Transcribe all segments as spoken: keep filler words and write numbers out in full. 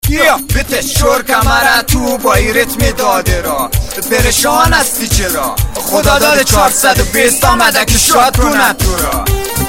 بیا بتش شور کمره تو با ای ریتم داده را پرشان هستی چرا خدا داده چهارصد و بیست آمده که شاد کنه تو را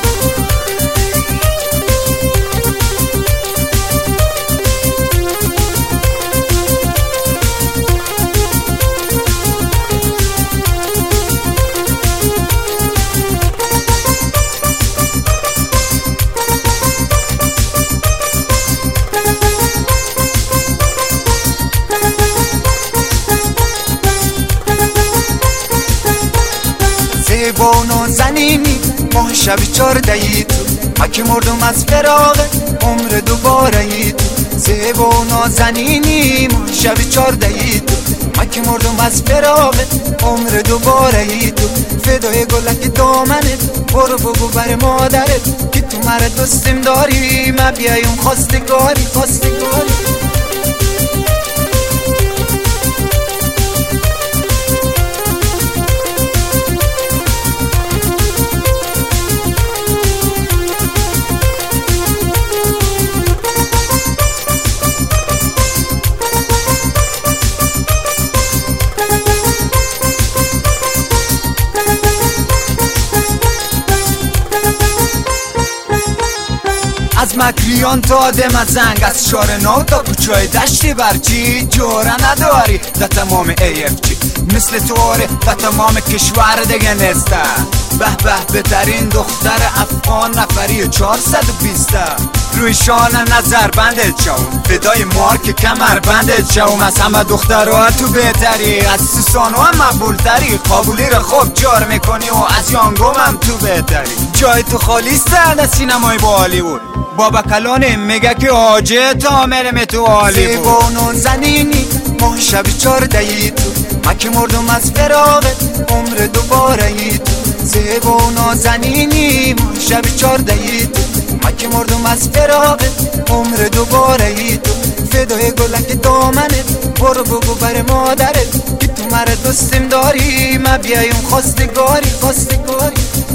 زیبان و زنینی ماه شب چارده ای تو مکه مردم از فراغ عمر دوباره ای تو زیبان و زنینی ماه شب چارده ای تو مکه مردم از فراغ عمر دوباره ای تو فدای گلک دامنت برو بگو بر مادرت که تو مرا دوستم داری من بیایم خواستگاری خواستگاری از مکریان تا آدم زنگ از شار نو تا کوچای دشتی برچی جوره نداری در تمام ای اف جی مثل تو آره در تمام کشور دیگه نسته به به بهترین دختر افغان نفری چهارصد و بیست روی شان نظر بندت شوم فدای مارک کمر بندت شوم از همه دخترها تو بهتری از سوسانو هم مقبولتری قابلی رو خوب جار میکنی و از یانگوم هم تو بهتری جای تو خالیسته در سینمای با هالیوود بابا کلانه میگه که آجه تا مرم تو هالیوود زیبان و زنینی ماه شب چارده ای تو مکه مردم از فراغت عمر دوباره ای تو زیبان و زنینی ماه شب چارده ای تو مکه مردم از فراغت عمر دوباره ای تو فدای گلک دامنت برو بگو بر مادرت که تو مرا دوستم داری من بیایم خواستگاری خواستگاری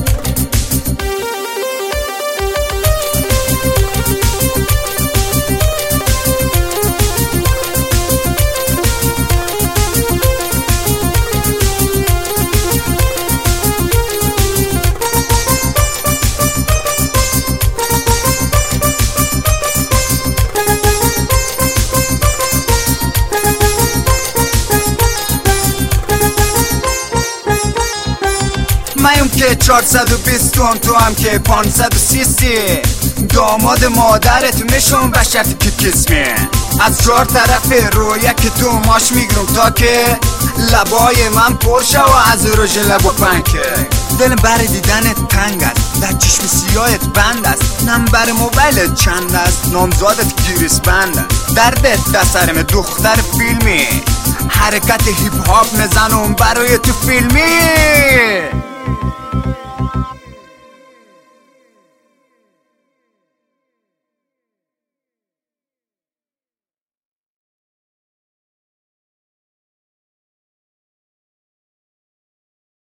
مایم که چهارصد و بیست تو هم که پانصد و سی داماد مادرت میشون به شرطی که کسمی از چهار طرف رویه که تو ماش میگرم تا که لبای من پرشه و از روژ لب و پنکه دلم بر دیدنت تنگ است در چشم سیاهت بند است نمبر موبایلت چند است نامزادت گیریس بند است دردت در سرم دختر فیلمی حرکت هیپ هاپ میزنم برای تو فیلمی